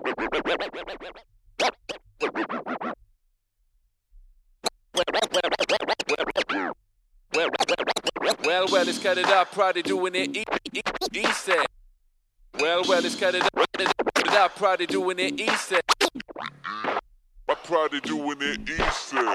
Well, it's cut it up, probably doing it east end. Well, it's cut it up, probably doing it east end. I'm probably doing it east end.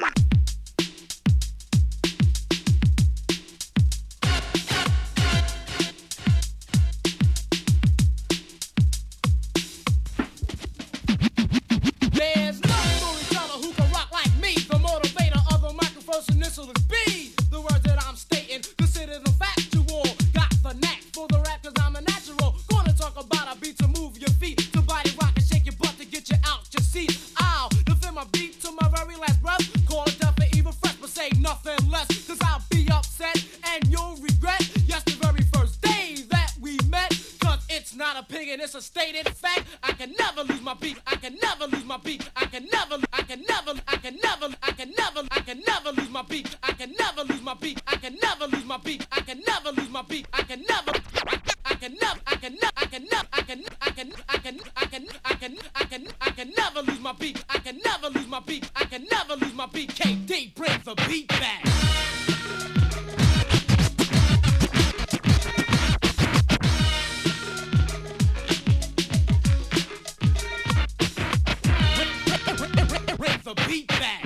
There's no storyteller who can rock like me. The motivator of the microphone's initial is B. The words that I'm stating, consider them factual. Got the knack for the rap cause I'm a natural. Gonna talk about a beat to move your feet, to body rock and shake your butt to get you out your seat. I'll defend my beat to my very last breath. Call it death or even fresh, but say nothing less. Cause I'll be upset and you'll regret. Yes, the very first day that we met. Cause it's not opinion, it's a stated fact. I can never lose my beat. I can never lose my beat. I can never lose my beat. I can never lose my beat. I can never lose my beat. I can never lose my beat. I can never lose my beat. I can never lose my beat. KD brings the beat back. Bring the beat back.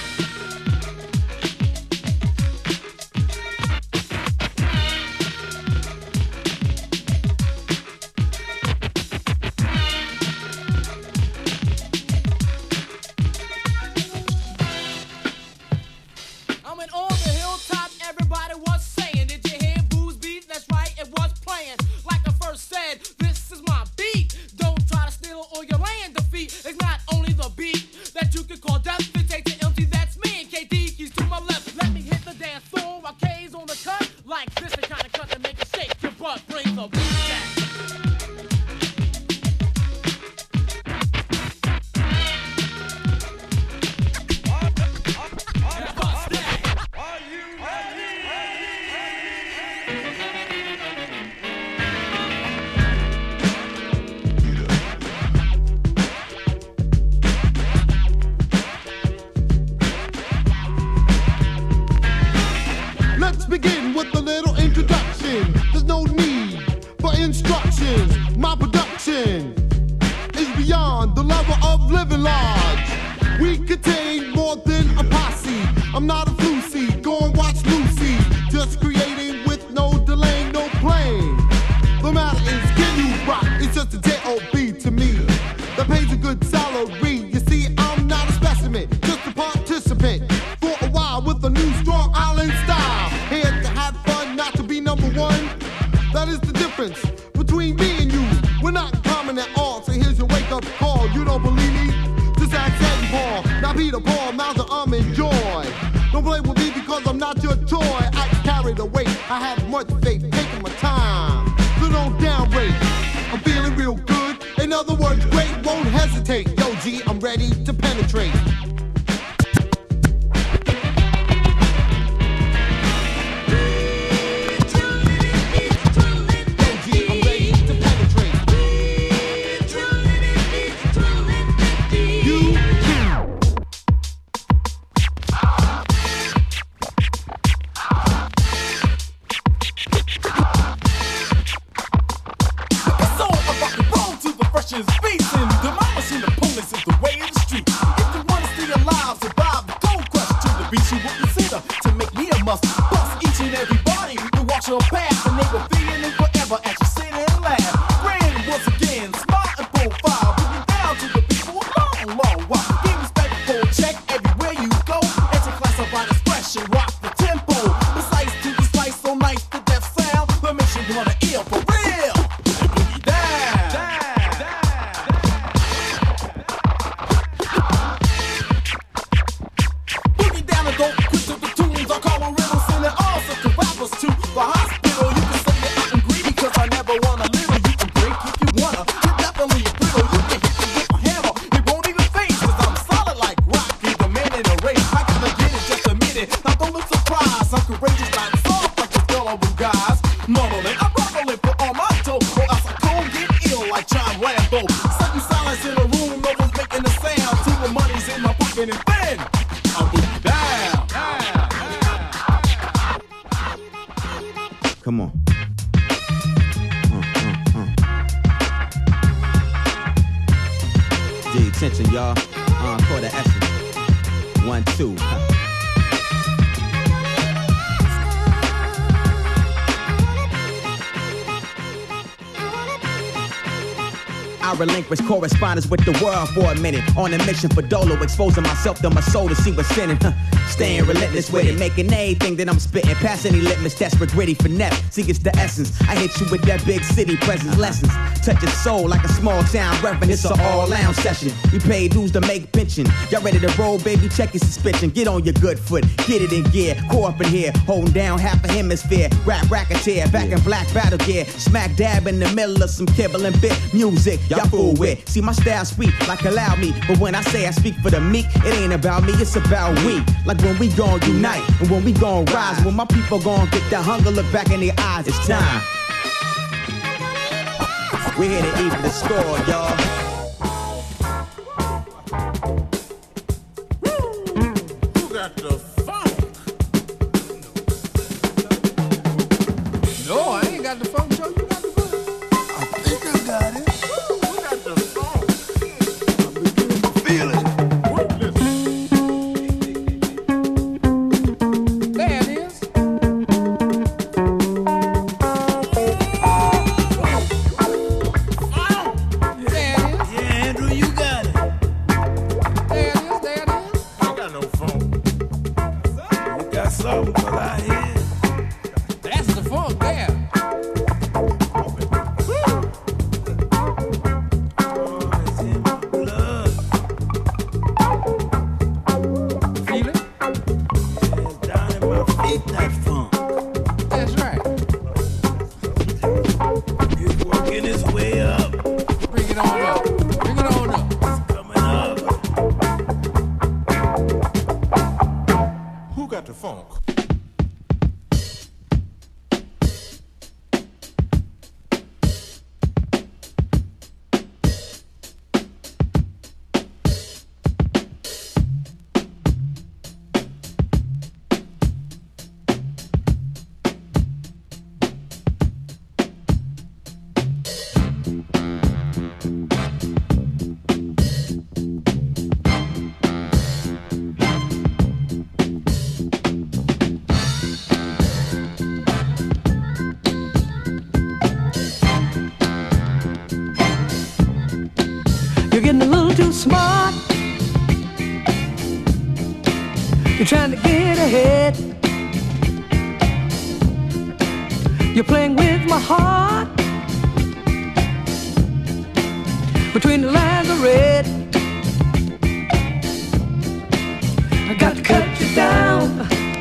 I'm in on the hilltop, everybody was saying, did you hear Boo's beat? That's right, it was playing. Like I first said, this is my beat. Don't try to steal it or you'll land defeat. It's not only the beat that you could call death. It takes the empty, that's me and KD, he's to my left. Let me hit the dance floor while K's on the cut. Like this, the kind of cut that make you shake your butt. Bring the beat back. Let's begin with a little introduction. There's no need for instructions. My production is beyond the level of living large. We contain more than a posse. I'm not a floozy, go and watch Lucy. Just creating with no delay, no playing. The matter is, can you rock? It's just a J.O.B. to me. That pays a good salary. You see, I'm not a specimen, just a participant. For a while with a new strong island style. Here to have fun, not to be number one. That is the difference between me and you. We're not common at all, so here's your wake-up call. You don't believe me? Just ask Ed and Paul. Now Peter, Paul, Mouser, and Joy. Don't play with me because I'm not your toy. I carry the weight, I have much faith, taking my time. So don't downrate, I'm feeling real good. In other words, great, won't hesitate. Yo, G, I'm ready to penetrate. Your path, and they will feeling it forever as you sit and laugh. Grand once again, smart and profile, bringing down to the people a long while. Give respect for check everywhere you go. Enter class of right expression, rock the tempo. The slice to the slice, so nice the death sound. That makes you wanna ill for real. Boogie down, boogie down and don't quit to the tunes. I call them rhythms and they're all such a rappers too. The hospital, you can say that I'm greedy cause I never want a little. You can break if you wanna, you're definitely a brittle. You can hit me with my hammer, it won't even phase cause I'm solid like rock. You're the man in a race, I gotta get it, just admit it. Now don't look surprised, I'm courageous, not soft like the gullible guys. Mumbling, I'm rumbling for all my dough, or else I go get ill like John Rambo. Sudden silence in a room. Come on. D, attention, y'all. Encore the essence. 1, 2. I relinquish correspondence with the world for a minute. On a mission for Dolo, exposing myself to my soul to see what's in it. Staying relentless with it, making anything that I'm spitting. Past any litmus, desperate, gritty, finesse. See, it's the essence. I hit you with that big city presence. Lessons touch your soul like a small town reverend. It's an all lounge session. We pay dues to make pension. Y'all ready to roll, baby? Check your suspension. Get on your good foot, get it in gear. Core up in here, holding down half a hemisphere. Rap racketeer, back in black battle gear. Smack dab in the middle of some kibble and bit music. Y'all fool with. See, my style sweet like allow me. But when I say I speak for the meek, it ain't about me, it's about we. Like when we gon' unite and when we gon' rise. When my people gon' get that hunger look back in their eyes, it's time. We're here to even the score, y'all. Who got the funk? No, I ain't got the funk, Joe. You got the funk. I think I got it. Who got the funk? I'm beginning to feel it. There it is. Yeah, Andrew, you got it. There it is. There it is. I got no funk. You got something for that here. That's the funk there. Oh, it's in my blood. Feel it? It's down in my feet, that funk. That's right. It's working its way up. Bring it on up. Bring it on up. It's coming up. Who got the funk? You're getting a little too smart. You're trying to get ahead. You're playing with my heart. Between the lines of red, I got to cut you down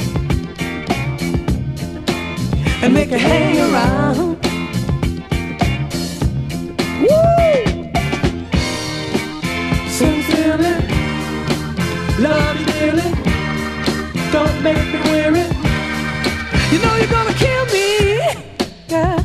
and make you hang around. Woo! Sincerely, love you dearly. Don't make me weary. You know you're gonna kill me, yeah.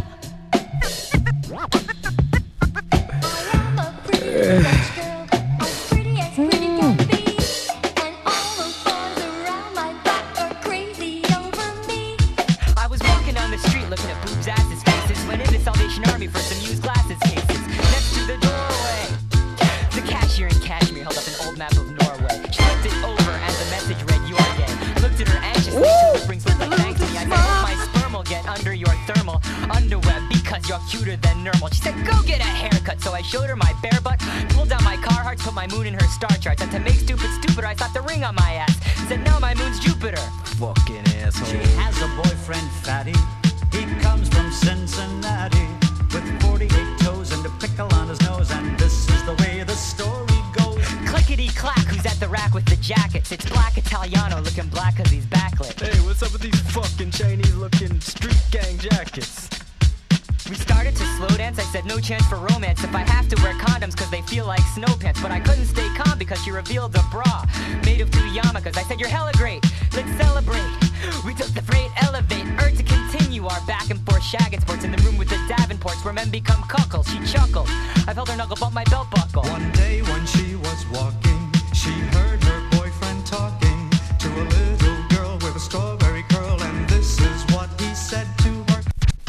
I was walking down the street looking at boobs, asses, faces, went in the Salvation Army for some used glasses cases. Next to the doorway, the cashier in Kashmir held up an old map of Norway. She looked it over and the message read, "You are gay." I looked at her anxiously, two springs looked like thanks to me. I said, "Hope my sperm will get under your thermal underwear because you're cuter than normal." She said, "Go get a haircut." So I showed her my bare butt, pulled down my Carhartt, put my moon in her star chart. And to make stupid stupider, I slapped a ring on my ass. Said, "Now my moon's Jupiter." Fucking asshole. She has a boyfriend, Fatty. He comes from Cincinnati with 48 toes and a pickle on his nose. And this is the way the story goes. Clickety-clack, who's at the rack with the jackets? It's Black Italiano looking black cause he's backlit. Hey, what's up with these fucking Chinese-looking street gang jackets? We started to slow dance, I said no chance for romance if I have to wear condoms cause they feel like snow pants. But I couldn't stay calm because she revealed a bra made of 2 yarmulkes. I said, "You're hella great, let's celebrate." We took the freight elevator to continue our back and forth shagging sports in the room with the Davenports where men become cuckolds. She chuckled, I felt her knuckle bump my belt buckle. One day when she was walking, she heard her boyfriend talking to a little girl with a strawberry curl. And this is what he said to her.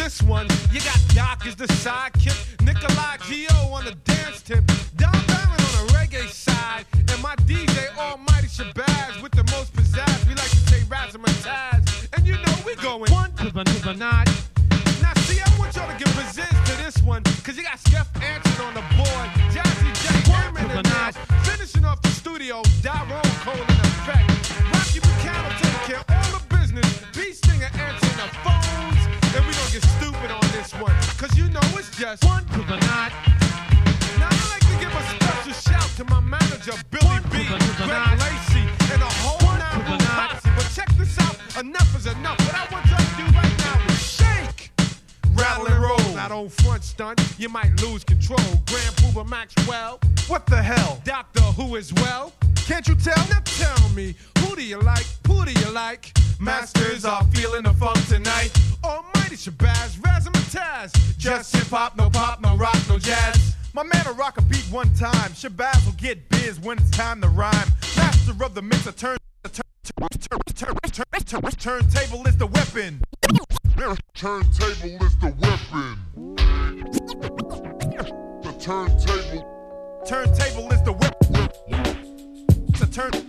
this one. You got Doc as the sidekick, Nikolai Gio on the dance tip, Don Barron on the reggae side, and my DJ Almighty Shabazz with the most pizzazz. We like to say razzmatazz, and you know we going one to the nine. Now see, I want y'all to give resist to this one, cause you got Steph Anson on the board, Jazzy J, Herman and Nash, finishing off the studio, Daron Cole in effect, Rocky Buchanan taking care of all the business, Beast Singer answering the phones, and we gonna get stupid on this one, cause you know it's just one to the nine. Now I like to give a special shout to my manager, Billy B, Greg Lacey, and a whole nine posse, but check this out, enough is enough, what I want y'all to do right now is shake. Rattle and roll, not on front stunt, you might lose control. Grand Puba Maxwell, what the hell? Doctor Who as well? Can't you tell? Now tell me, who do you like? Who do you like? Masters are feeling the funk tonight. Almighty Shabazz, Razzmatazz, just hip hop, no pop, no rock, no jazz. My man will rock a beat one time. Shabazz will get biz when it's time to rhyme. Master of the mixer, turntable is the weapon. Turntable is the weapon. The turntable is the weapon. The turntable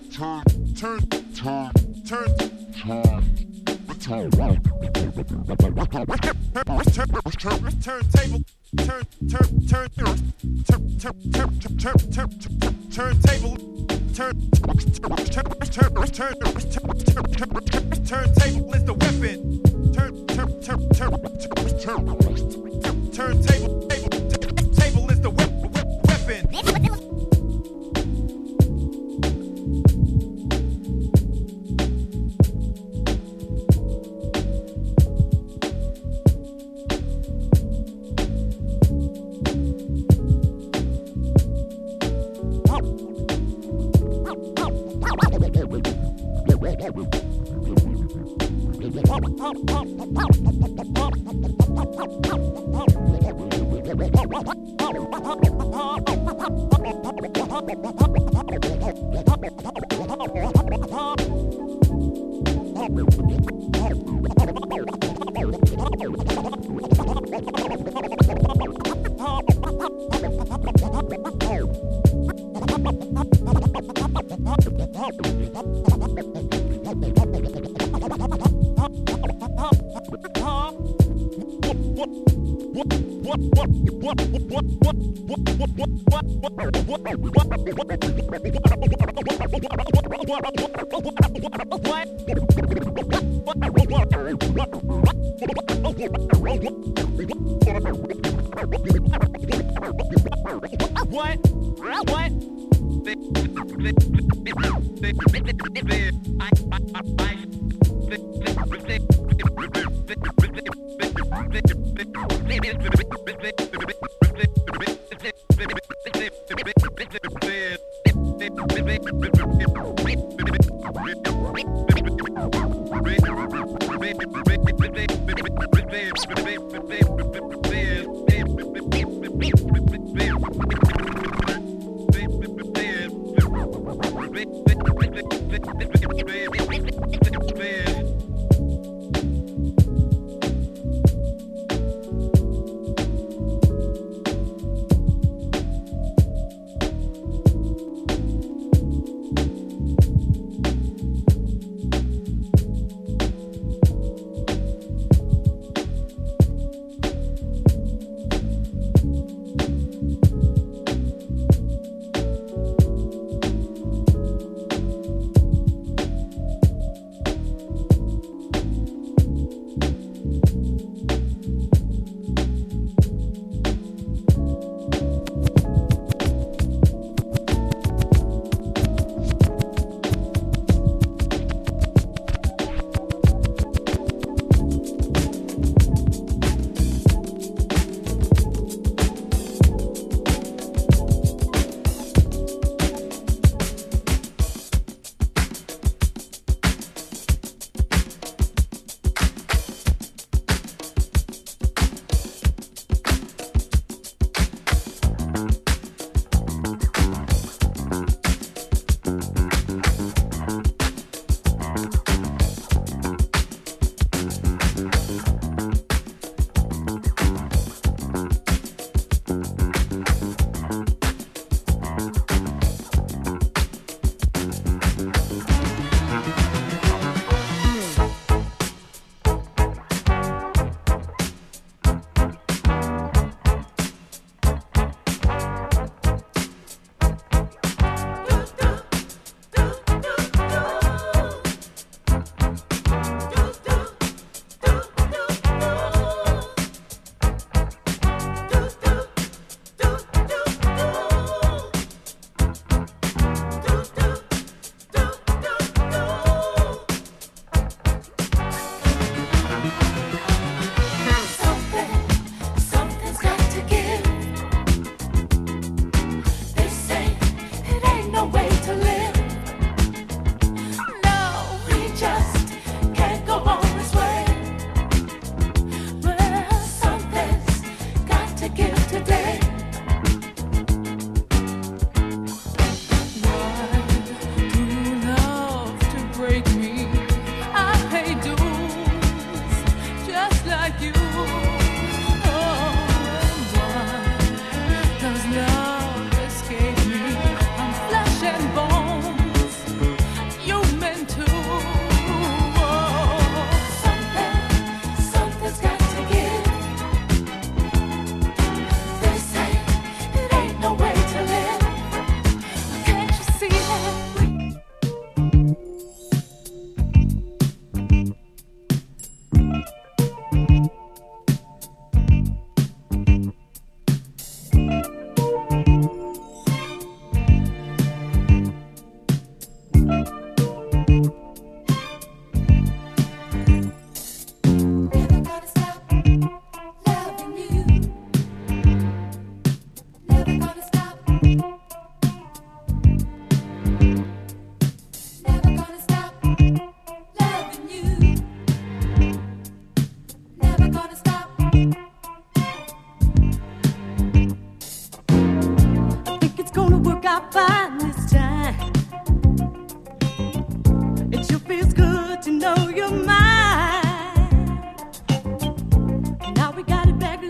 is the weapon. Turntable is the weapon.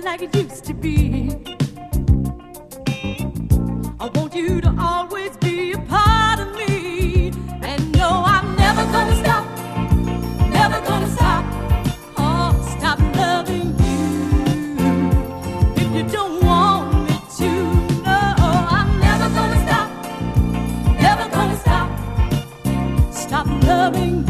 like it used to be. I want you to always be a part of me. And no, I'm never gonna stop, never gonna stop, oh, stop loving you. If you don't want me to, no, I'm never gonna stop, never gonna stop, stop loving you.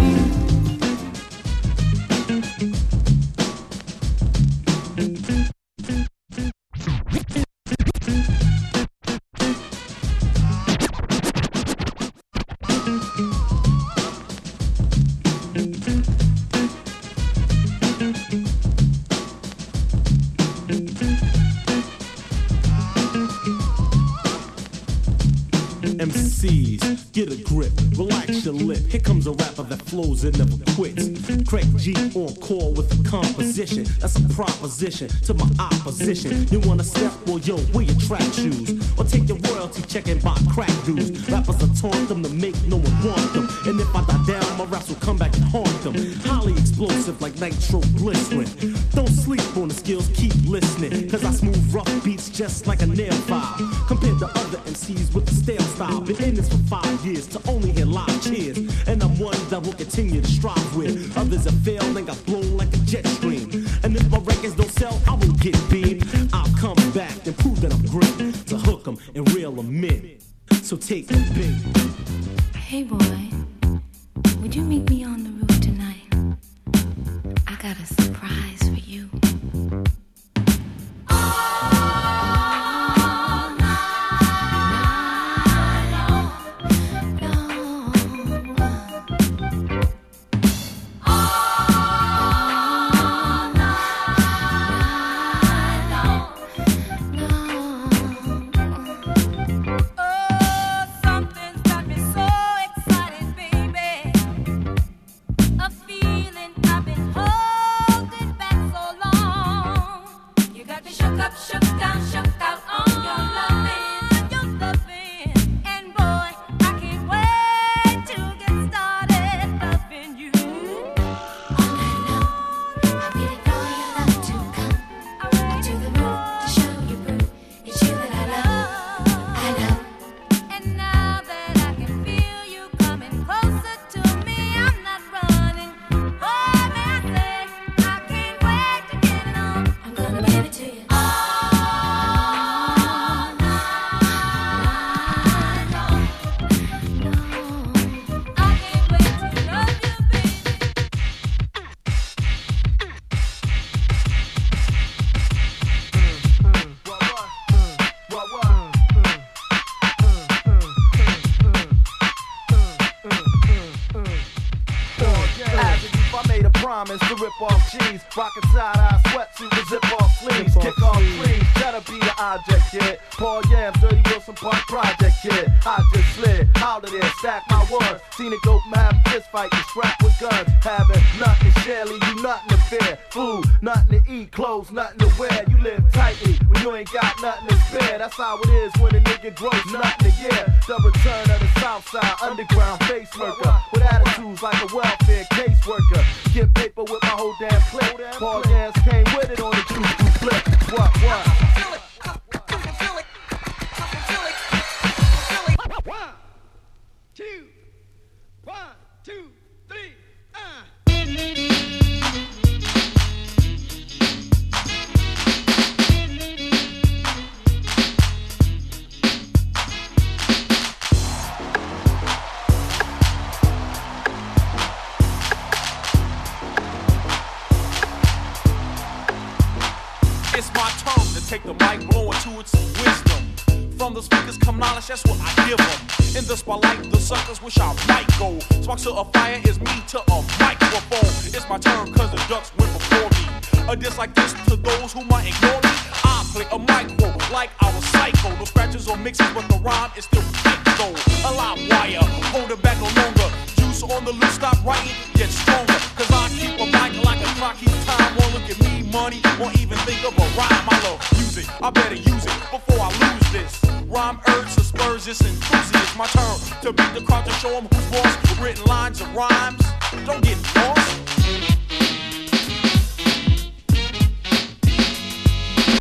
MCs, get a grip, relax your lip. Here comes a rapper that flows and never quits. Craig G on call with a composition. That's a proposition to my opposition. You wanna step? Well, yo, wear your track shoes. Or take your royalty check and buy crack dues. Rappers are taunt them to make no one want them. And if I die down, my raps will come back and haunt them. Highly explosive like nitro glycerin. Don't sleep on the skills, keep listening. Cause I smooth rough beats just like a nail file. Compared to other MCs with the stale style. Been in this for 5 years to only hear live cheers. And I'm one that will continue to strive with. Others have failed and got blown like a jet stream. And if my records don't sell, I won't get beamed. I'll come back and prove that I'm great. To hook them and reel them in. So take the bait. Hey boy, would you meet me on the roof tonight? I got a surprise for you. To rip off jeans, rockin' side-eye sweatsuit with zip-off sleeves, kick-off sleeves, gotta be the object, kid. Paul Yams, Dirty Wilson Park Project, kid. I just slid out of there, stack my ones. Seen it go from having fist fight to scrap with guns. Having nothing to share, leave you nothing to fear. Food, nothing to eat, clothes, nothing to wear. You live tightly when you ain't got nothing to spare. That's how it is when a nigga grows nothing to year. The return of the Southside underground face worker with attitudes like a welfare caseworker. Get paper with my whole damn clip. Paul Yams came with it on the juice flip. What? One, two, three, It's my turn to take the mic, blow into its wisdom. From the speakers come knowledge, that's what I give them. In the spotlight, the suckers wish I might go. Sparks to a fire is me to a microphone. It's my turn cause the ducks went before me. A diss like this to those who might ignore me. I play a micro like I was psycho. No scratches or mixes, but the rhyme is still tight though. A live wire, hold it back no longer. Juice on the loose, stop writing, get stronger. Cause I keep a mic like a clock, keep time. Won't look at me, money, won't even think of a rhyme. I love music, I better use it before I lose this. Rhyme urge to spurs this enthusiast. My turn to beat the crowd to show them who's boss. Written lines of rhymes, don't get lost.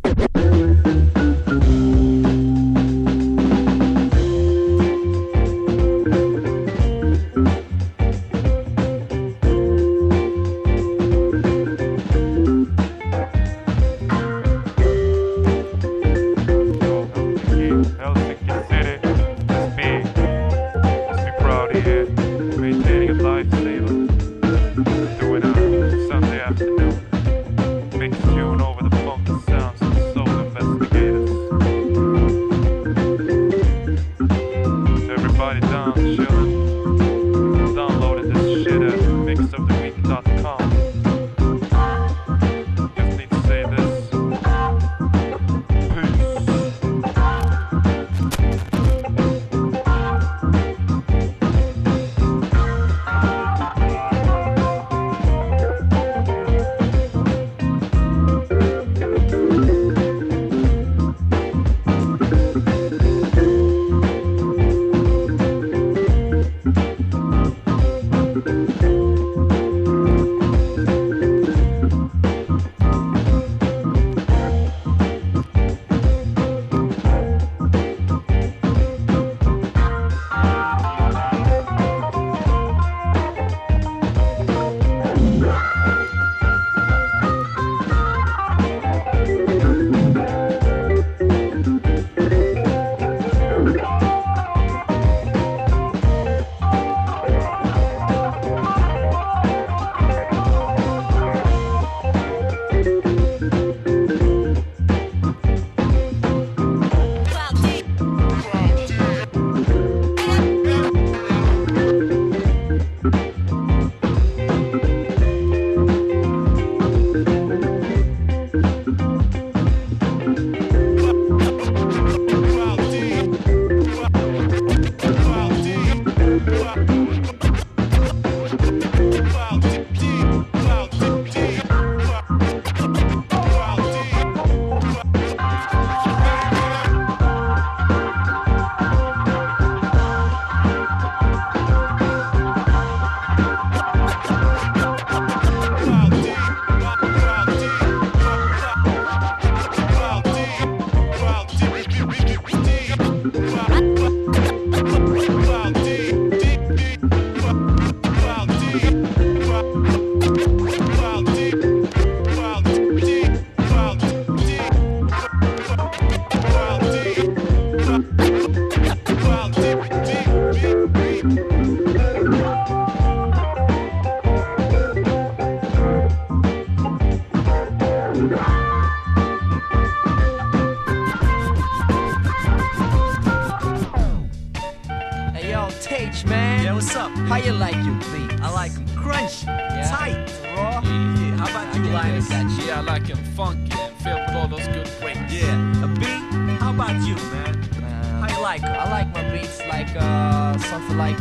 what's up? How you like your beats? I like them crunchy, tight, raw. Yeah. How about you, Linus? Yeah, I like him funky and filled with all those good weights. Yeah, a beat? How about you, man? How you like 'em? I like my beats like something like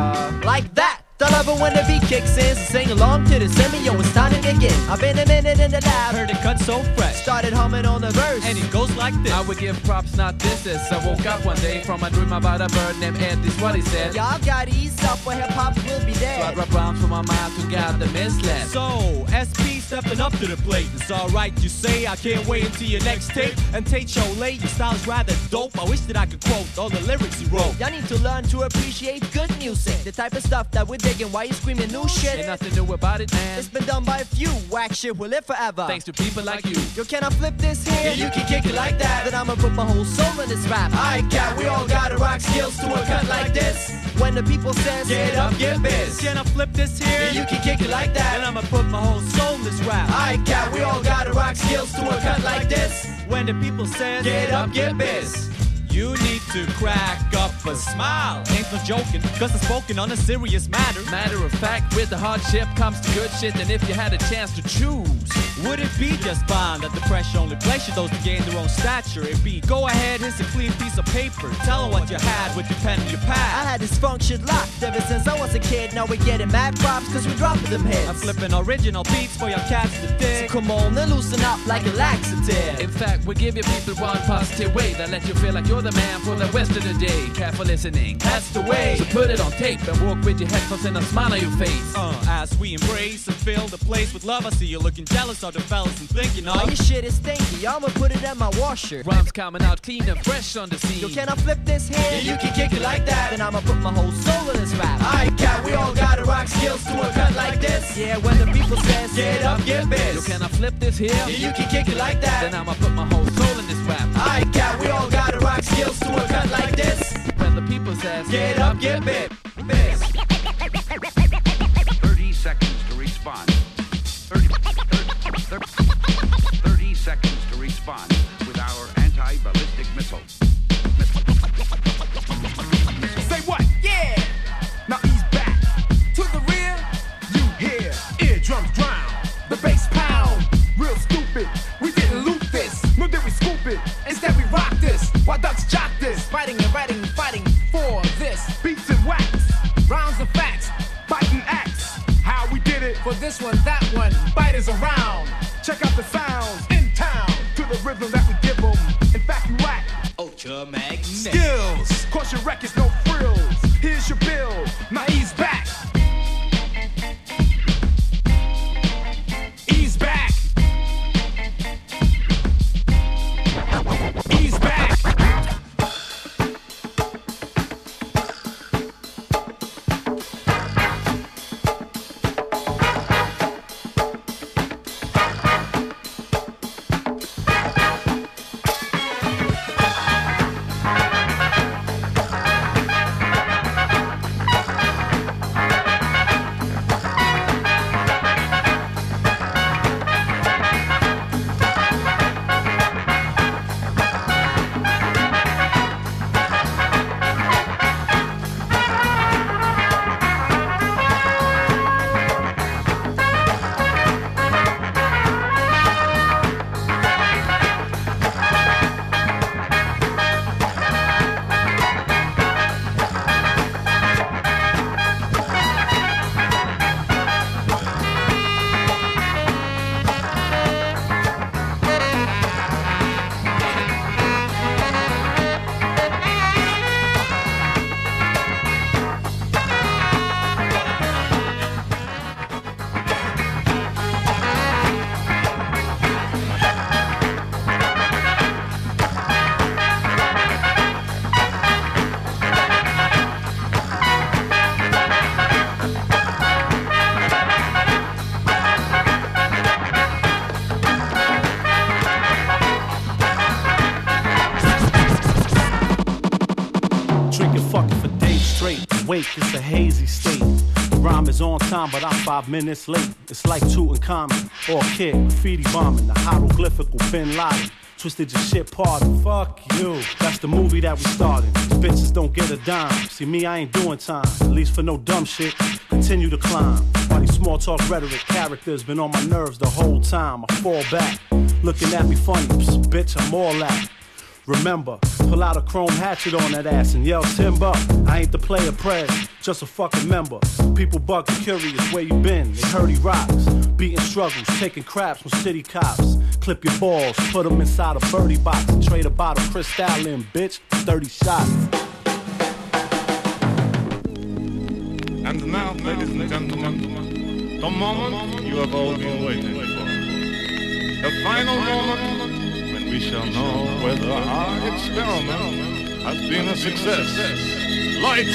that. I love it when the beat kicks in, so sing along to the semi, yo, it's time to begin. I've been a minute in the lab, Heard it cut so fresh, started humming on the verse, and it goes like this. I would give props, not disses. I woke up one day from a dream about a bird named Ed. This what he said. y'all gotta ease up or hip-hop will be So I dead. drop rounds from my mind to gather misled. So, SP stepping up to the plate. It's alright, you say. I can't wait until your next tape. And Tate Cholet, your style's rather dope. I wish that I could quote all the lyrics you wrote. Y'all need to learn to appreciate good music, the type of stuff that we're digging while you screaming new shit. Ain't nothing new about it, man. It's been done by a few, whack shit will live forever. Thanks to people like you. Yo, can I flip this here? Yeah, you can kick it like that. Then I'ma put my whole soul in this rap. Aight, cat, we all gotta rock skills to a cut like this. When the people says, Get up, get biz. Can I flip this here? Yeah, you can kick it like that. And I'ma put my whole soul in this rap. Aight, cat, we all gotta rock skills to a cut like this. When the people says, Get up, get biz. you need to crack up a smile. Ain't no joking, cause I'm spoken on a serious matter. Matter of fact, with the hardship comes the good shit. And if you had a chance to choose, Would it be just fine that the pressure only places those to gain their own stature? It'd be, go ahead, here's a clean piece of paper. Tell them what you had with your pen and your pad. I had this function locked ever since I was a kid. Now we're getting mad props cause we're dropping them hits. I'm flipping original beats for your cats to dig. So come on and loosen up like a laxative. in fact, we give you people one positive way that let you feel like you're the man for the rest of the day. Careful listening, that's the way. So put it on tape and walk with your headphones and a smile on your face. As we embrace and fill the place with love, I see you looking jealous of the fellas and thinking, Oh, your shit is stinky, I'ma put it in my washer. Rhymes coming out clean and fresh on the scene. Yo, can I flip this here? Yeah, you can kick it like that. Then I'ma put my whole soul in this rap. Aight, cat, we all gotta rock skills to a cut like this. Yeah, when the people says, Get up, get biz. Yo, can I flip this here? Yeah, you can kick it like that. Then I'ma put my whole soul in this rap. Aight, cat, we all gotta rock skills to a cut like this. When the people says, Get up, get biz. 30 seconds to respond. 30 seconds to respond with our anti-ballistic missile. Say what? Yeah! Now ease back. To the rear, you hear. Eardrums drown. The bass pound. Real stupid. We didn't loot this. Nor did we scoop it. Instead we rock this. While ducks jock this. Fighting and writing and fighting for this. Beats and wax. Rounds and facts. Biting axe. How we did it. For this one, that one. Biters around. Check out the sounds in town. To the rhythm that we give them. In fact, you whack. Ultra magnetic Skills. Caution records, no frills. Here's your bill. Now ease back. Ease back. Ease back. Drinking fucking for days straight. Wake, it's a hazy state. The rhyme is on time, but I'm 5 minutes late. It's like Tutankhamun or Kid, graffiti bombing, the hieroglyphical Bin Laden. Twisted your shit party. Fuck you. That's the movie that we started. Bitches don't get a dime. See me, I ain't doing time. At least for no dumb shit. Continue to climb. While these small talk rhetoric characters been on my nerves the whole time. I fall back. Looking at me funny. Psst, bitch, I'm all that. Remember, pull out a chrome hatchet on that ass and yell timber. I ain't the player prez, just a fucking member. People bugging curious where you been. They heard he rocks, beating struggles, taking craps from city cops. Clip your balls, put them inside a birdie box and trade a bottle of Cristal in, bitch, 30 shots. And now, ladies and gentlemen, the moment you have all been waiting for. The final moment when we shall know whether our experiment has been a success. Light.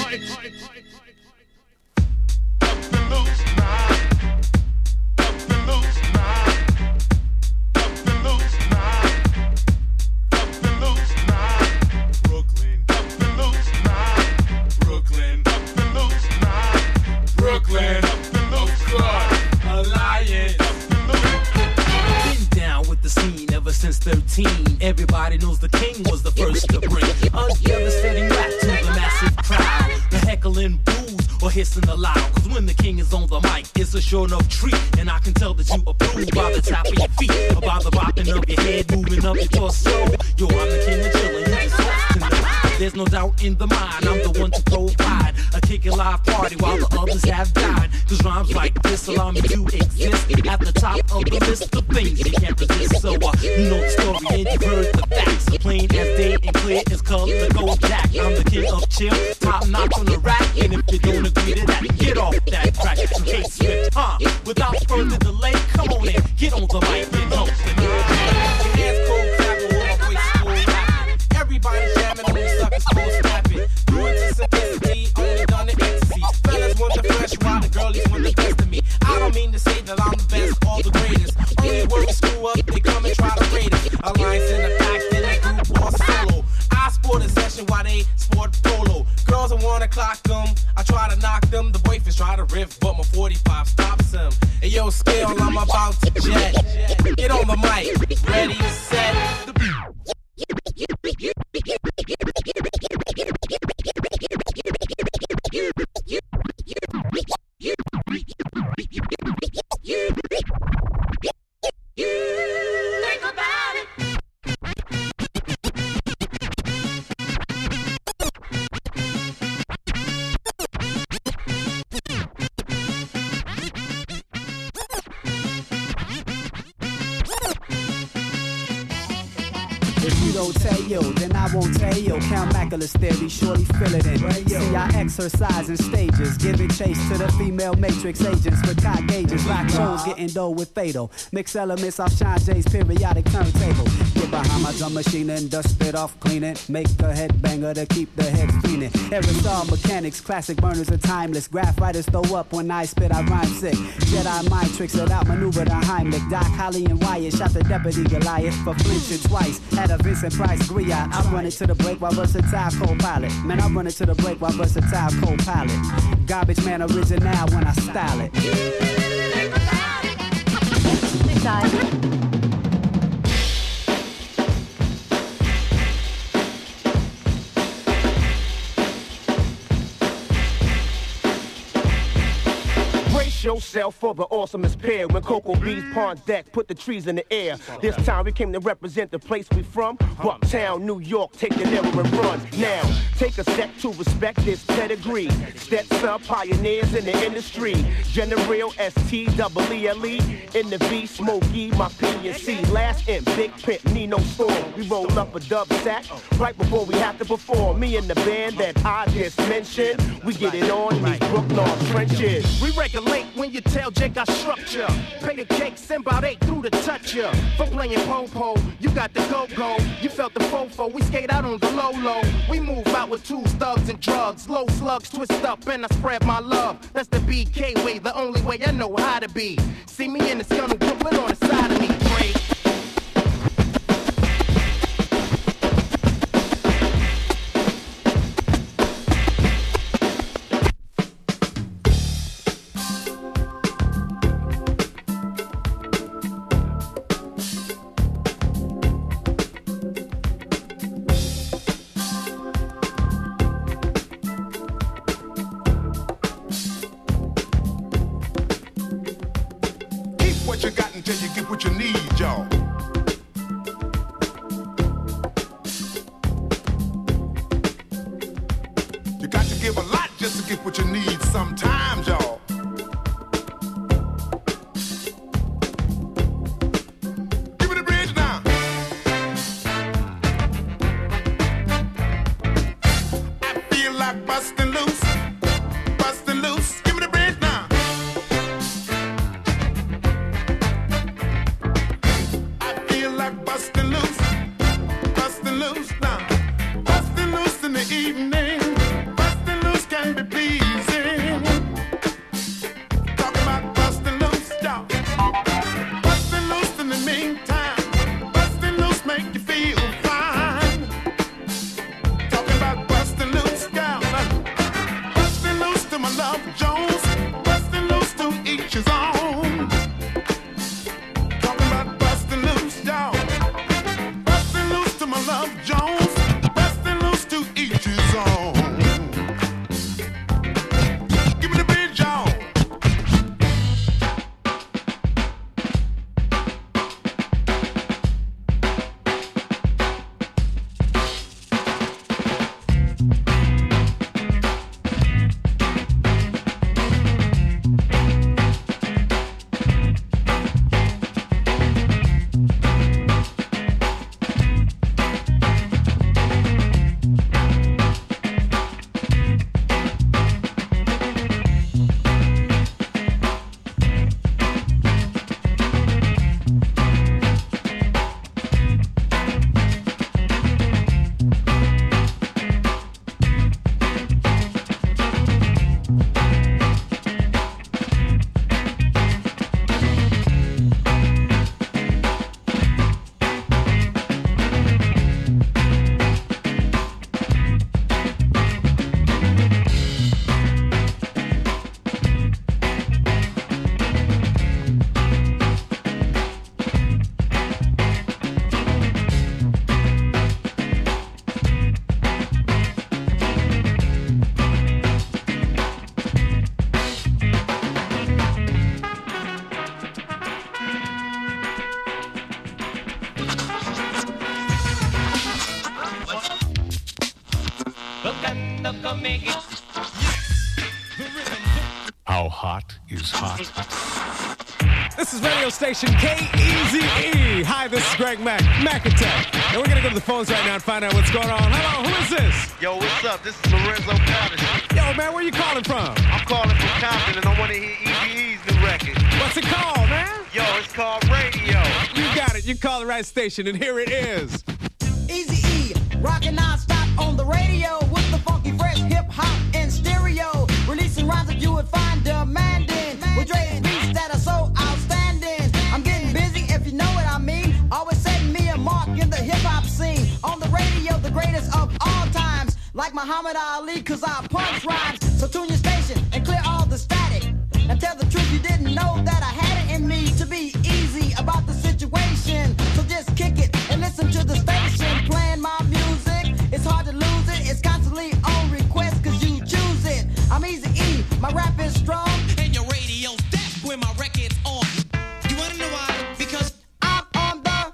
Brooklyn, of course, Alliance. Been down with the scene ever since 13. Everybody knows the king was the first to bring a devastating rap to the massive crowd. The heckling boos or hissing aloud. Cause when the king is on the mic, it's a sure enough treat. And I can tell that you approve by the tap of your feet, or by the bopping of your head, moving up your torso. Yo, I'm the king of chillin', you just have to know. There's no doubt in the mind, I'm the one to provide a kickin' live party while the others have died. Cause rhymes like this allow me to exist at the top of the list of things you can't resist. So you know the story and you've heard the facts. So plain as day and clear as color goes back. I'm the king of chill, top notch on the rack. And if you don't agree to that, get off that track. In case swift, without further delay, come on in, get on the mic and help the new. Your hands cold clapping while my voice is full rapping. Everybody jamming on these suckers full snapping. Do it to simplicity, only done in ecstasy. Fellas want the fresh while the girlies want the best of me. I don't mean to say that I'm the best or the greatest. Only where we screw up, they come and try to rate us. Alliance in the pack, then a group or solo. I sport a session while they sport polo. Girls, I wanna clock them, I try to knock them. The boyfriends try to riff, but my 45 stops them. Hey yo, scale, I'm about to jet. Get on the mic, ready, set. Think about it. If you don't tell you, then I won't tell you. Count Macula's theory, surely fill it in. See, I exercise in stages, giving chase to the female matrix agents with cock gauges. Rock shows getting dough with fatal. Mix elements off Sean J's periodic turntable. Get behind my drum machine and dust it off, clean it. Make a headbanger to keep the head cleaning. Aerosol mechanics, classic burners are timeless. Graph writers throw up when I spit, I rhyme sick. Jedi mind tricks it out, maneuver the Heimlich. Doc, Holly, and Wyatt shot the deputy Goliath for flinching twice. Had a Vincent Price griot. I run it to the break while versatile co-pilot. Man, I run it to the break while versatile co-pilot. Garbage man original when I style it. Brace yourself for the awesomest pair. When Cocoa Bees, Pond Deck, put the trees in the air. This time we came to represent the place we from. Bucktown, New York, take the narrow and run. Now, take a sec to respect this pedigree. Stetson, pioneers in the industry. General S-T-E-E-L-E. In the V, Smokey, my P&C. Last in Big Pimp, Nino Storm. We roll up a dub sack right before we have to perform. Me and the band that I just mentioned, we get it on in these Brooklyn trenches. We regulate when you tell Jake I structure. Pay the cake, send about 8 through the toucher. For playing po-po, you got the go-go. You felt the fofo, we skate out on the low-low. We move out with tools, thugs, and drugs. Low slugs twist up and I spread my love. That's the BK way, the only way I know how to be. See me in the sun of Brooklyn on the side of me, break. get what you need sometimes, y'all. Give me the bridge now. I feel like busting loose, busting loose. Give me the bridge now. I feel like busting loose, busting loose now. Busting loose in the evening. Busting loose can be pleasing. Talking about busting loose, y'all. Busting loose in the meantime. Busting loose make you feel fine. Talking about busting loose, y'all. Busting loose to my love Jones. Busting loose to each his own. Talking about busting loose, y'all. Busting loose to my love Jones. Busting loose to each his own. Give me the bridge, y'all. How hot is hot? This is radio station KEZE. Hi, this is Greg Mac Attack. And we're going to go to the phones right now and find out what's going on. Hello, who is this? Yo, what's up? This is Lorenzo Patterson. Yo, man, where you calling from? I'm calling from Compton, and I want to hear Eazy-E's new record. What's it called, man? Yo, it's called Radio. You got it. You call the right station, and here it is. Easy E, rockin' non-stop on the radio with the funky, fresh hip-hop in stereo. Releasing rhymes that you would find demanding with Dre's beats that are so outstanding. I'm getting busy if you know what I mean. Always setting me a mark in the hip-hop scene. On the radio, the greatest of all times. Like Muhammad Ali, cause I punch rhymes. So tune your station and clear all the static. And tell the truth, you didn't know that I had it in me to be easy about the situation. So just kick it and listen to the station playing my music. It's hard to lose it, it's constantly on request cause you choose it. I'm Easy E, my rap is strong. And your radio's deaf when my record's on. You wanna know why? Because I'm on the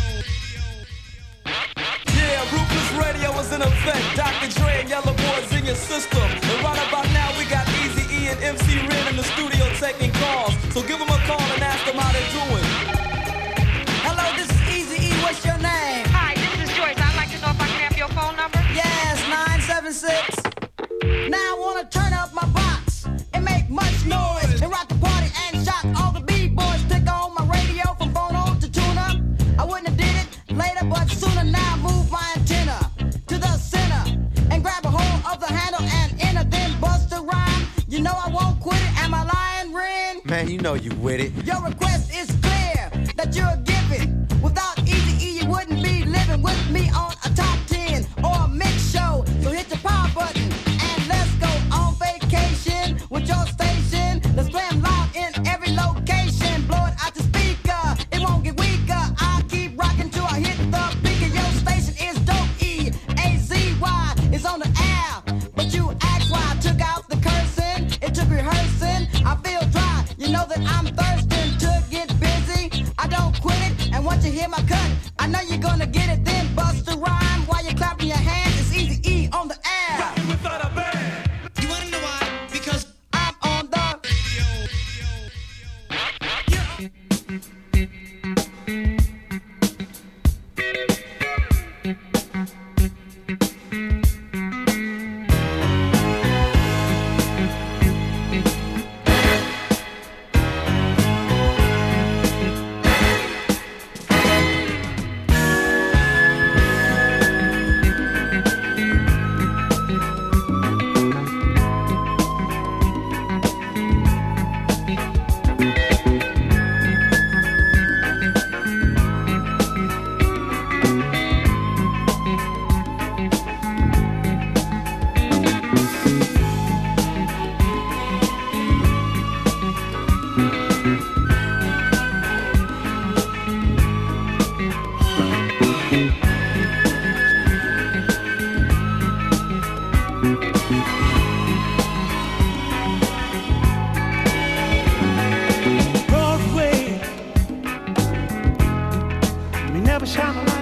Yeah, Ruthless Radio is in effect. Dr. Dre and Yellow Boys in your system. And right about now we got Easy E and MC Ren in the studio taking calls. So give them a call and ask them how they're doing. Hello, this is Easy E, what's your name? Hi, this is Joyce. I'd like to know if I can have your phone number. Yes, 976. Now I wanna turn up my box and make much noise and rock the party and shock all the B-boys. Click on my radio from phone on to tuna. I wouldn't have did it later, but sooner. Now move my antenna to the center and grab a hold of the handle and enter, then bust a rhyme. You know I won't quit it. Am I lying, Ren? Man, you know you with it. Your request is clear that you're giving. Without Easy E, you wouldn't be living with me on a top 10 or a mix show. So hit the power button and let's go on vacation with your station. Let's play 'em loud in every location. Blow it out the speaker, it won't get weaker. I'll keep rocking till I hit the peak of your station. Is dope E-A-Z-Y is on the air. But you ask why I took out the cursing. It took rehearsing. I feel dry, you know that I'm thirsting to get busy. I don't quit it, and once you hear my cut, I know you're gonna get it, then bust a rhyme.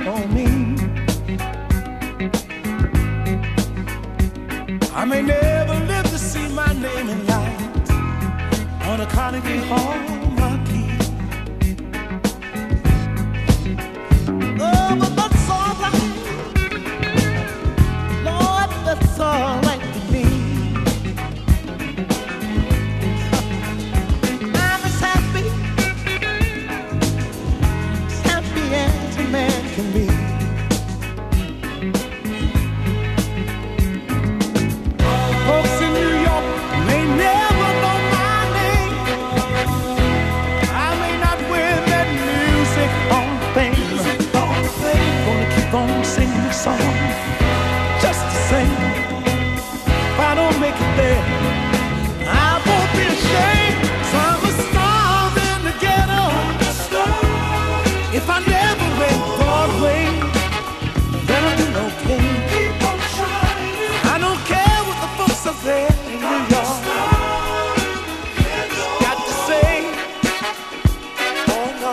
on me. I may never live to see my name in lights on a Carnegie Hall marquee. Oh, but that's all right. Lord, that's all right with me. I'm as happy as a man can be. Folks in New York may never know my name. I may not wear that music on fame. Gonna keep on singing this song just the same. If I don't make it there, I won't be ashamed. 'Cause I'm a star in the ghetto. If I never went Broadway, then I'm doing okay. Keep on trying. I don't care what the folks up there in New York got to say. Oh no.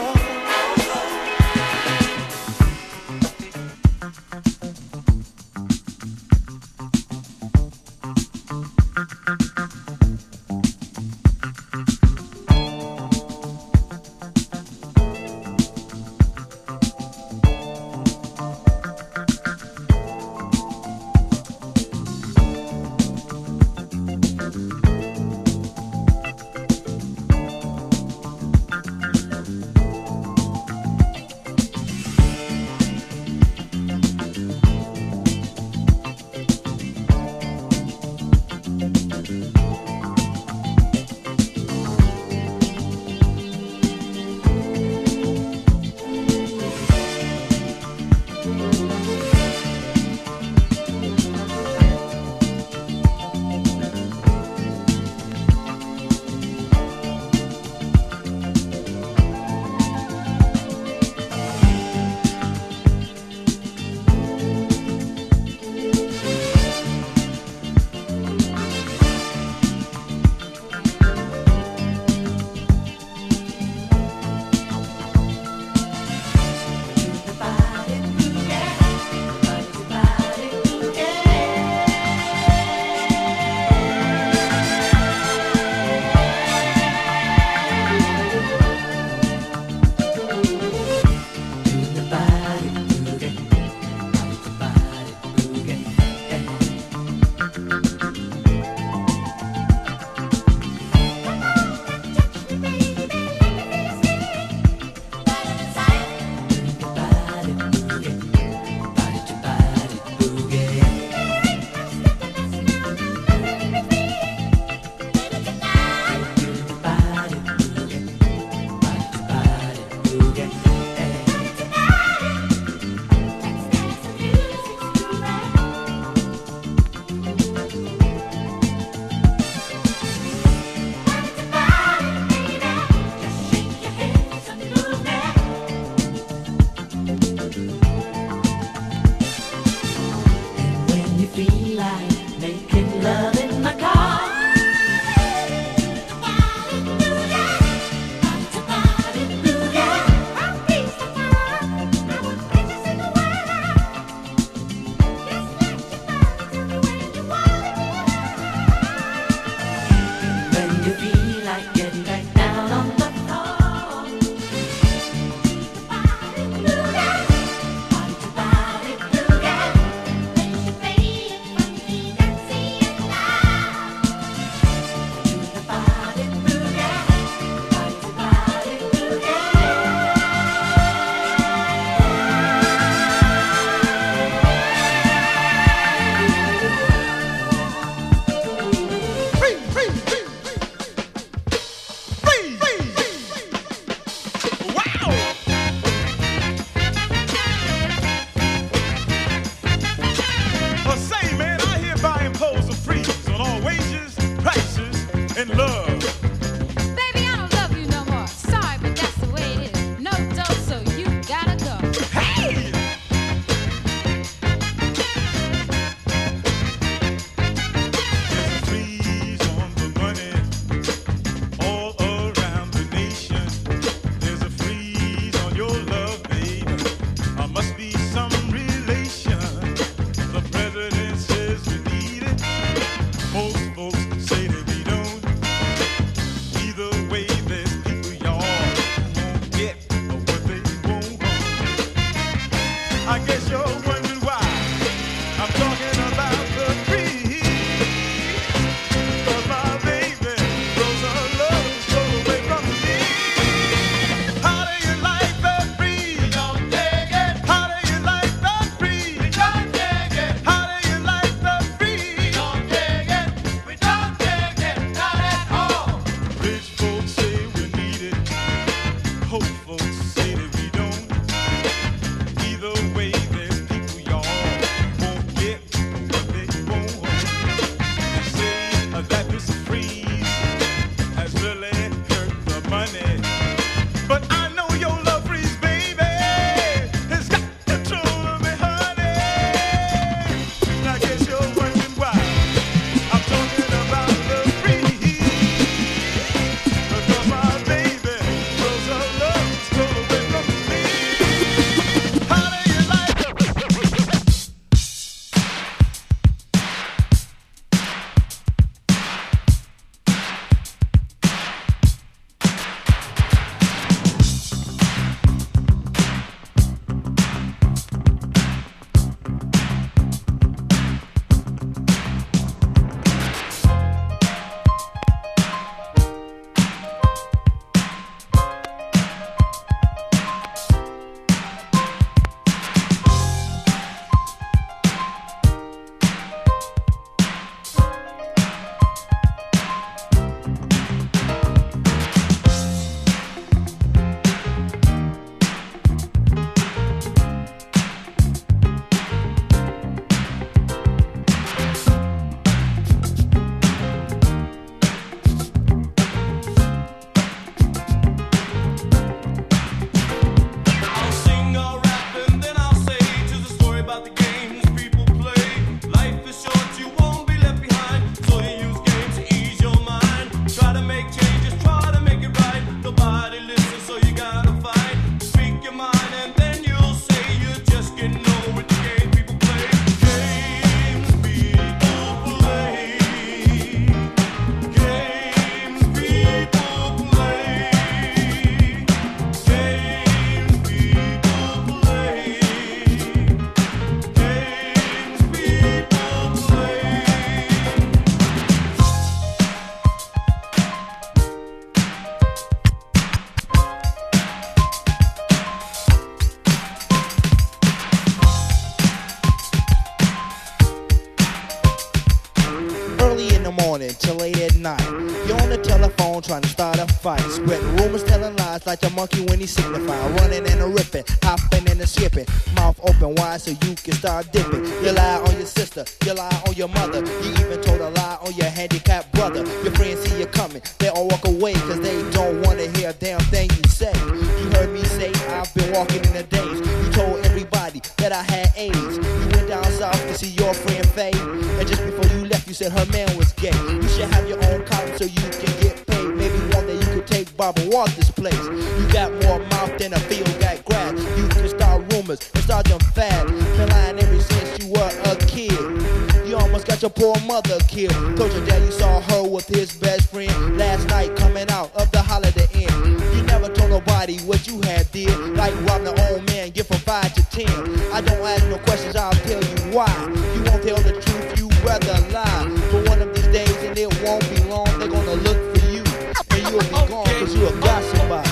till late at night. You're on the telephone trying to start a fight, spreading rumors, telling lies like a monkey when he signify, running and a ripping, hopping and a skipping, mouth open wide so you can start dipping. You lie on your sister, you lie on your mother, you even told a lie on your handicapped brother. Your friends see you coming, they all walk away cause they don't want to hear a damn thing you say. You heard me say I've been walking in the days. You told everybody that I had AIDS. You went down south to see your friend Faye, and just before you left you said her man was gay. You should have your own column so you can get paid. Maybe one day you could take Bob and walk this place. You got more mouth than a field got grass. You can start rumors and start them fads. Been lying ever since you were a kid. You almost got your poor mother killed. Told your dad you saw her with his best friend last night coming out of the Holiday Inn. You never told nobody what you had did, like robbing an old man, get from 5 to 10. I don't ask no questions, I'll tell you why. You won't tell the truth, you rather lie. But one of these days, and it won't be long, they're gonna look for you, and you'll be gone, cause you a gossip bot.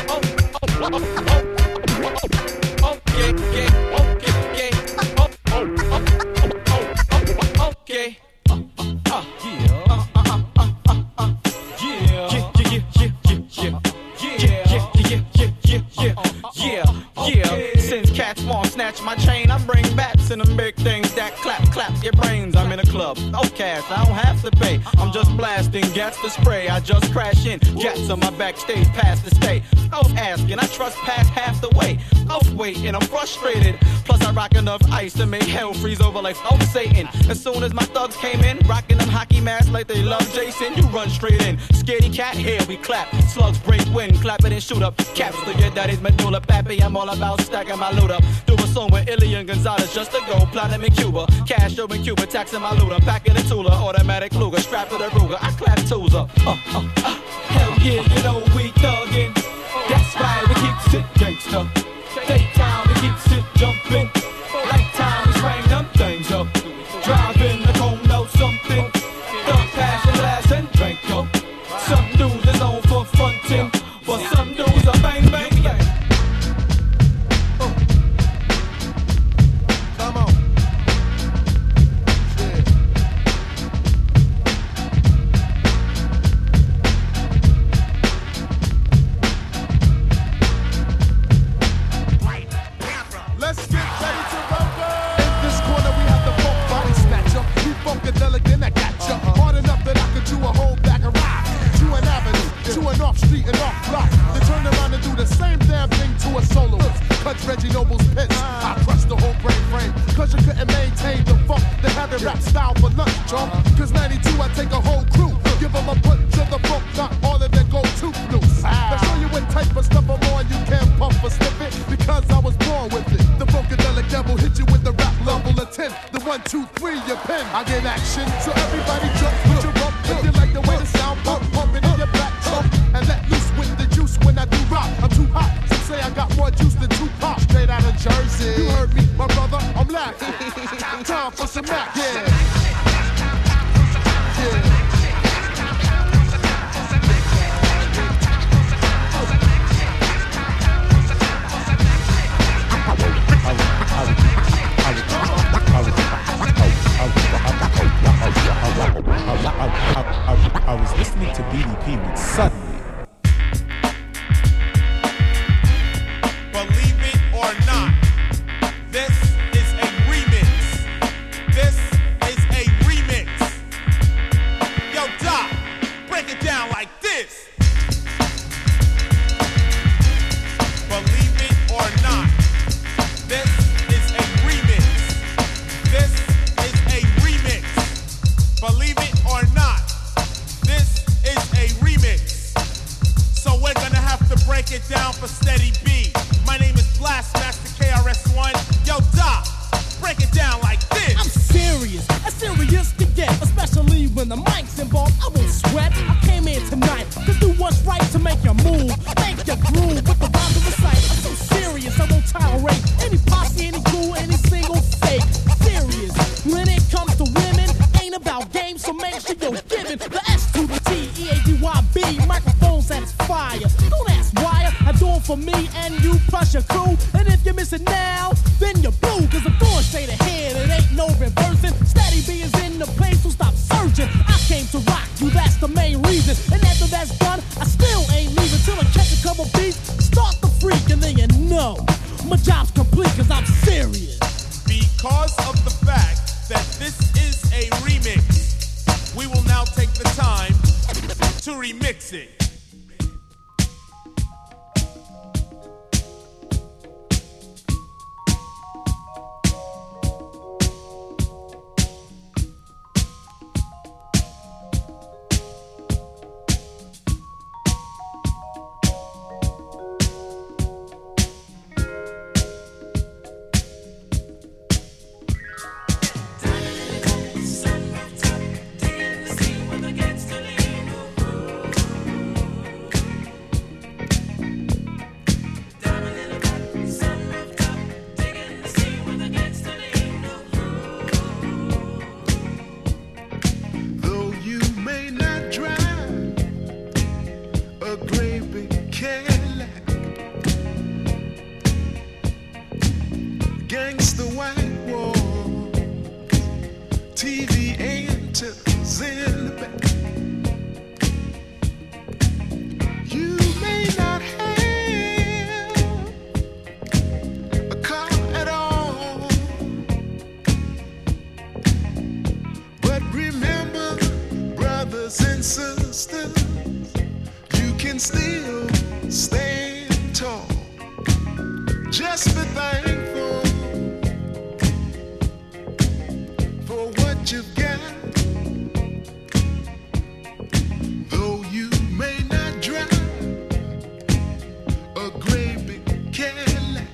Since cats won't snatch my chain, I bring bats and them big things that clap your brains. I'm in a club, no cash, I don't have to pay. I'm just blasting gats to spray. I just crash in, gats on my backstage pass to stay. I was asking, I trust past half the way. I was waiting, I'm frustrated. Plus I rock enough ice to make hell freeze over like oh Satan. As soon as my thugs came in, rocking them hockey masks like they love Jason, you run straight in. Scaredy cat, here we clap. Slugs break wind, clap it and shoot up. Caps to your daddy's medulla, pappy. I'm all about stacking my loot up. Do a song with Ilian Gonzalez just to go platinum in Cuba. Cash over in Cuba, taxing my loot. I'm packing a Tula, automatic Luger, strapped to the Ruger. I clap tools up. Hell yeah, you know we thuggin'. That's right, we keep shit gangsta. Daytime, we keep shit jumping. Nighttime, we swing them things up. Driving the cone, know something. Thug passion, last and drink up. Some dudes is known for frontin', but some dudes are bang bang bang. Come on. Let's get ready to rumble. In this corner we have the funk body snatcher. We funkadelic and I got ya. Hard enough that I could chew a whole bag of rock. To an avenue, to an off street and off block. Then turn around and do the same damn thing to a soloist. Cut Reggie Noble's pits. I crushed the whole brain frame. Cause you couldn't maintain the funk. They have it rap style for lunch, chump. Cause 92 I take a whole crew. Give them a punch of the funk, not all of them go too loose. Now show you what type of stuff I'm on. You can't puff or sniff it because I was born with it. The funkadelic devil hit you with the rap level of 10. The 1, 2, 3, your pen. I get action, so everybody jump, put your rump. If you like the way the sound pump, pumping in your back trunk. And let loose with the juice when I do rock. I'm too hot, some say I got more juice than Tupac. Straight out of Jersey. You heard me, my brother, I'm laughing. Time for some action. Yeah. I was listening to BDP when suddenly, believe it or not, this is a remix. This is a remix. Yo, Doc, break it down like this. Believe it or not, this is a remix. This is a remix. Believe it or not, this is a remix. So we're gonna have to break it down for Steady B. My name is Blastmaster KRS-One. Yo, Doc, break it down like this. I'm serious, as serious to get, especially when the mic's involved. I won't sweat. I came in tonight to do what's right to make your move, make your groove with the rhymes of the sight. I'm so serious, I won't tolerate any posse, any crew, any single fake. Serious, when it comes to women, ain't about games, so make sure you're giving the S to the T, E-A-D-Y-B, microphone satisfier. Don't ask why, I do it for me and you plus your crew. And if you miss it now, then you're blue, cause I'm going straight ahead, it ain't no reversing. Steady B is in the place, so stop searching. I came to rock because of the fact that this is a remix, we will now take the time to remix it. Though you may not drive a great big Cadillac, gangsta white wall, TV antennas in the back. You may not have a car at all, but remember, brothers and sisters, you can still stand tall. Just be thankful for what you've got. Though you may not drive a great big Cadillac,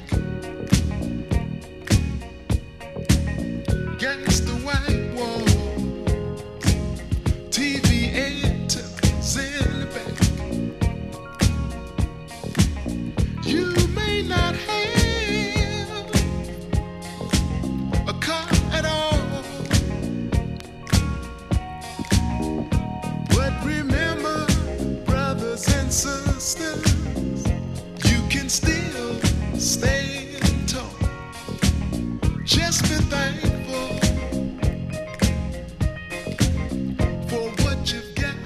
gangsta white wall, TV antennas in the back. You may not have a car at all, but remember, brothers and sisters, you can still stand tall. Just be thankful for what you've got.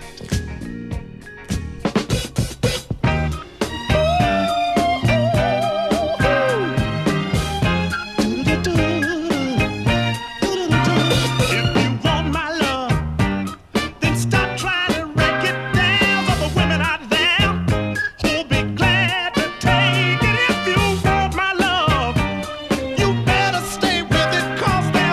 If you want my love, then stop trying to break it down. Other women out there who'll be glad to take it. If you want my love, you better stay with it, 'cause there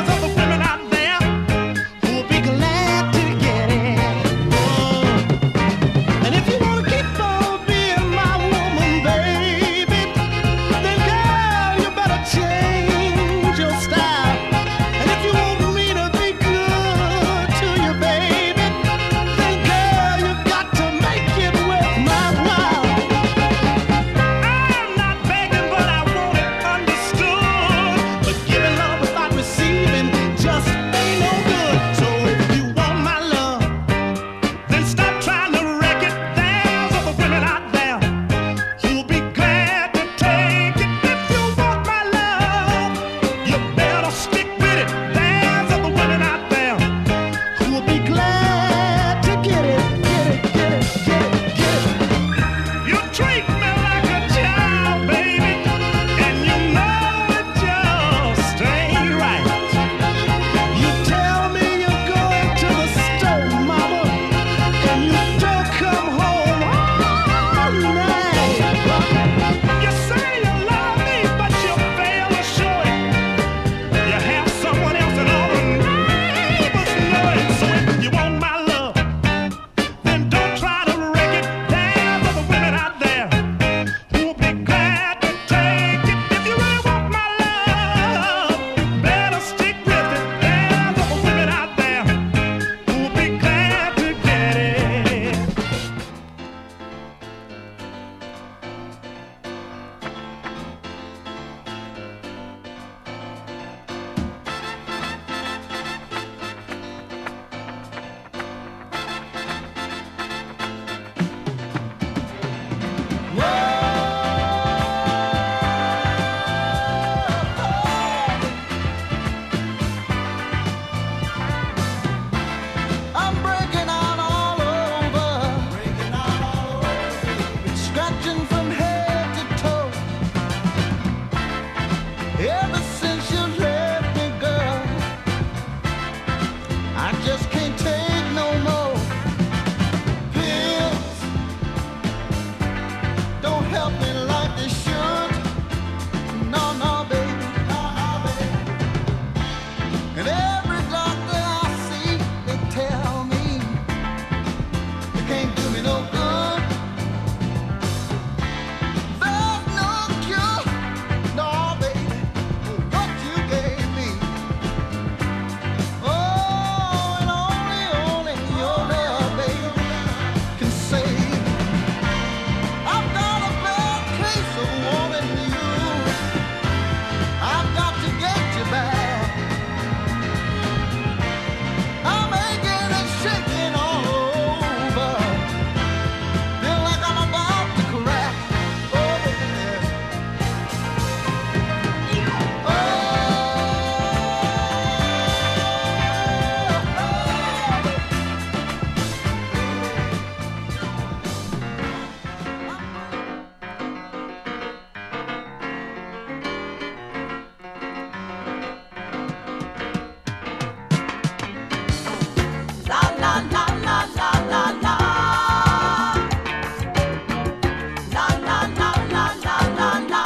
And every doctor I see, they tell me you can't do me no good. There's no cure, no baby, for what you gave me. Oh, and only your love, baby, can save me. I've got a bad case of wanting you. I've got to get you back. I'm aching and shaking all over. Feel like I'm about to crack. Oh, yeah. La la la la la la la. La la la la la la la.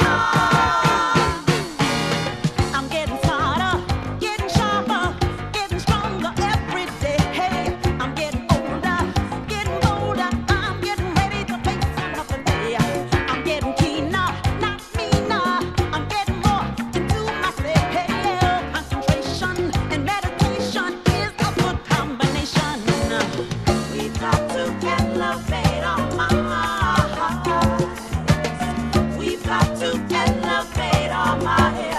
I'm getting smarter, getting sharper, getting stronger every day. Hey, I'm getting older, getting bolder. I'm getting ready to face another day. I'm getting keener, not meaner. I'm getting more into myself. Hey, concentration and meditation is a good combination. We've got to elevate our minds. We've got to elevate our minds.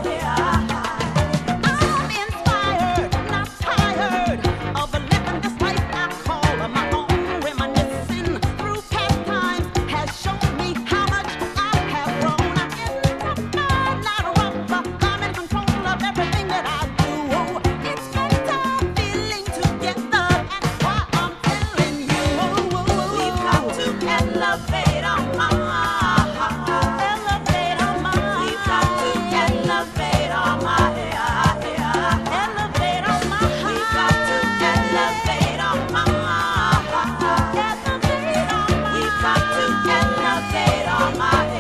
I'm inspired, not tired of living this life I call my own. Reminiscing through past times has shown me how much I have grown. I'm getting tougher, not rougher. I'm in control of everything that I do. It's better feeling together, and why I'm telling you, we've got to elevate our minds. Elevate our minds. We've got to elevate our minds. Elevate our minds. We've got to elevate our minds. Elevate our minds. We've got to elevate our minds.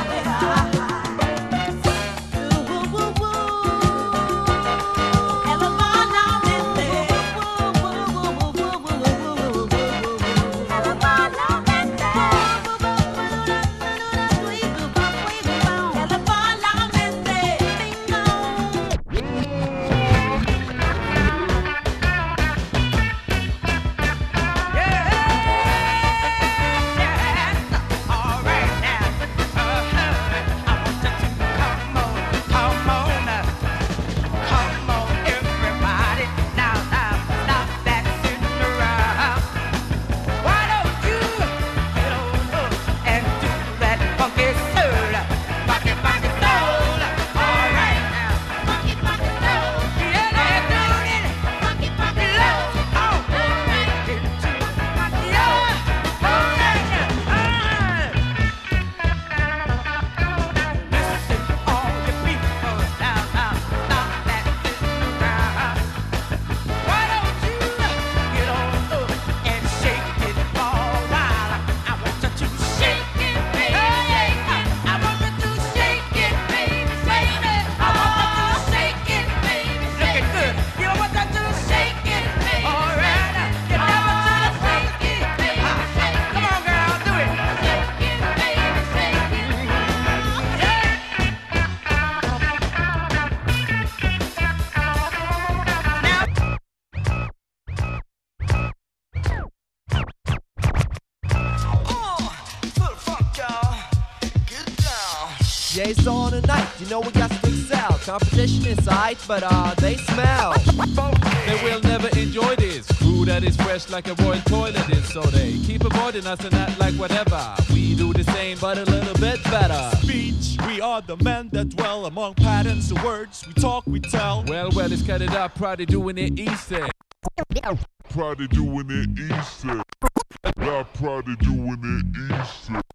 Jay's on tonight, you know we got to excel. Competition inside, but they smell. They will never enjoy this. Food that is fresh like a royal toilet is. So they keep avoiding us and act like whatever. We do the same, but a little bit better. Speech, we are the men that dwell among patterns of words. We talk, we tell. Well, let's cut it up. Probably doing it easy. Probably doing it easy. Yeah, probably doing it easy.